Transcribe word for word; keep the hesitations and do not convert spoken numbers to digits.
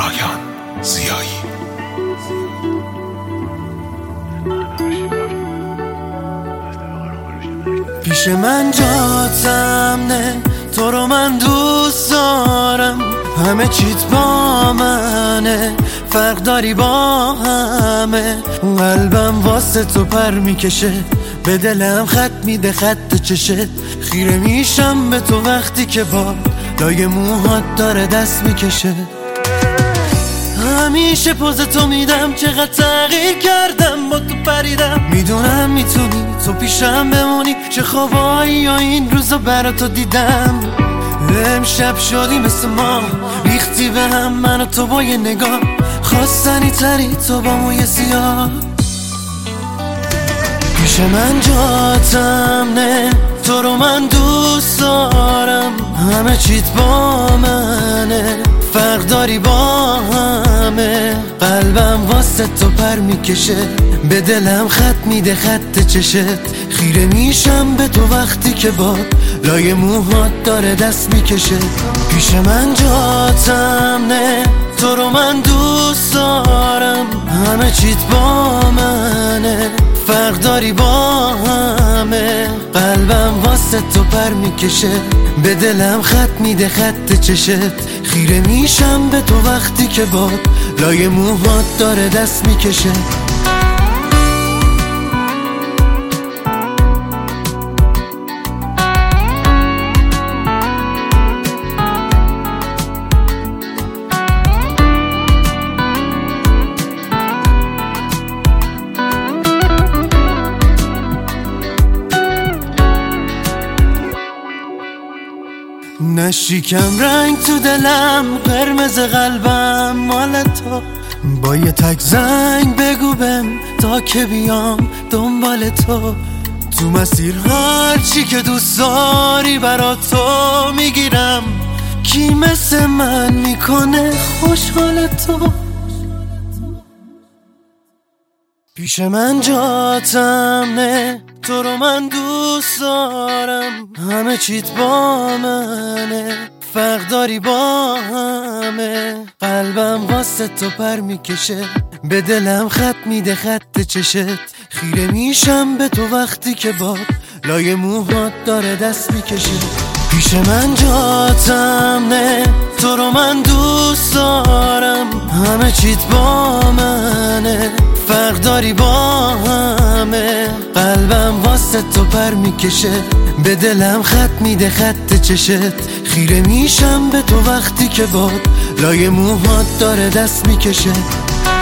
رایان زیایی. پیش من جاتم نه، تو رو من دوست دارم، همه چیت با منه، فرق داری با همه. قلبم واسه تو پر میکشه، به دلم خط میده خط چشه. خیره میشم به تو وقتی که با لای موهات داره دست میکشه. همیشه پوز تو میدم، چقدر تغییر کردم با تو پریدم. میدونم میتونی تو پیشم بمونی، چه خوابایی یا این روزا برا تو دیدم. امشب شدی مثل ما، ریختی به هم من و تو با یه نگاه. خواستنی تری تو با موی سیاه. پیش من جاتم نه، تو رو من دوست دارم، همه چیت با منه، فرق داری با همه. قلبم واسه تو پر میکشه، به دلم خط میده خط چشت. خیره میشم به تو وقتی که با لای موهات داره دست میکشه. پیش من جاتم نه، تو رو من دوست دارم، همه چیت با منه، فرق داری با همه. قلبم واسه تو پر میکشه، به دلم خط میده خط چشت. خیره میشم به تو وقتی که با لای موهات داره دست میکشه. نشیکم رنگ تو دلم، قرمز قلبم مال تو. با یه تک زنگ بگو بهم تا که بیام دنبال تو. تو مسیر هر چی که دوست داری برا تو میگیرم. کی مثل من میکنه خوشحال تو؟ پیش من جاتم نه، تو رو من دوست دارم، همه چیت با منه، فرق داری با همه. قلبم واسه تو پر میکشه، به دلم خط میده خط چشت. خیره میشم به تو وقتی که با لای موهات داره دست میکشه. پیش من جاتم نه، تو رو من دوست دارم، همه چیت با منه، فرق داری با همه. قلبم واسه تو پر میکشه، به دلم خط میده خط چشت. خیره میشم به تو وقتی که با لای موهات داره دست میکشه.